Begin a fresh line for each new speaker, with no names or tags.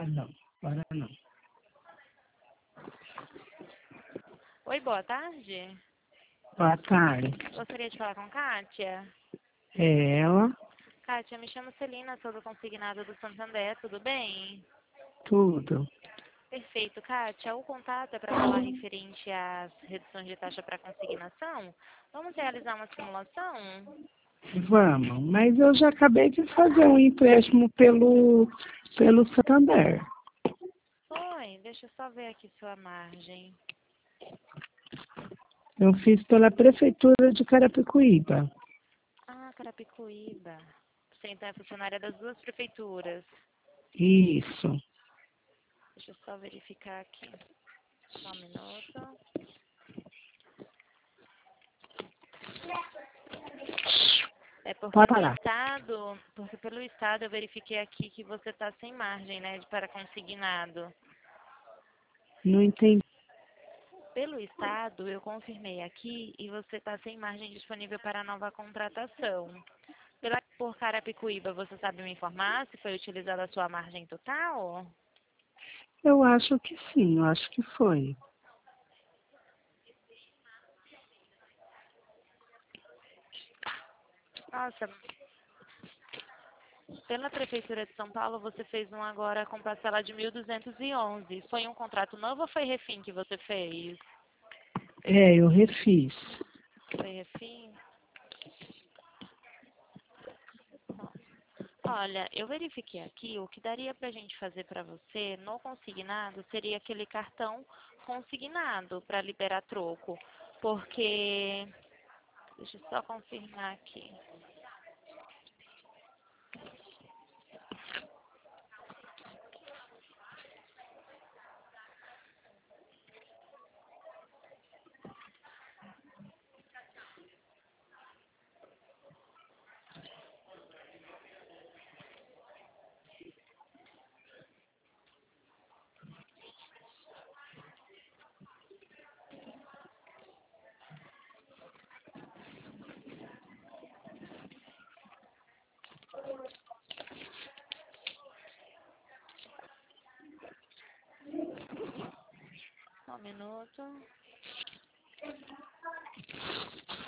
Ah, não. Agora não.
Oi, boa tarde.
Boa tarde.
Gostaria de falar com Kátia.
É ela?
Kátia, me chamo Celina, sou do consignado do Santander, tudo bem?
Tudo.
Perfeito, Kátia. O contato é para falar referente às reduções de taxa para consignação. Vamos realizar uma simulação?
Vamos. Mas eu já acabei de fazer um empréstimo pelo Santander.
Foi, deixa eu só ver aqui sua margem.
Eu fiz pela Prefeitura de Carapicuíba.
Ah, Carapicuíba. Você então é funcionária das duas prefeituras.
Isso.
Deixa eu só verificar aqui. Só um minuto. É
Pode parar.
porque pelo estado eu verifiquei aqui que você está sem margem, né, para consignado.
Não entendi.
Pelo estado eu confirmei aqui e você está sem margem disponível para nova contratação. Por Carapicuíba, você sabe me informar se foi utilizada a sua margem total?
Eu acho que sim, eu acho que foi.
Nossa, pela Prefeitura de São Paulo você fez um agora com parcela de 1.211. Foi um contrato novo ou foi refim que você fez?
É, eu refiz.
Foi refim? Olha, eu verifiquei aqui, o que daria para a gente fazer para você no consignado seria aquele cartão consignado para liberar troco, porque, deixa eu só confirmar aqui. Só um minuto.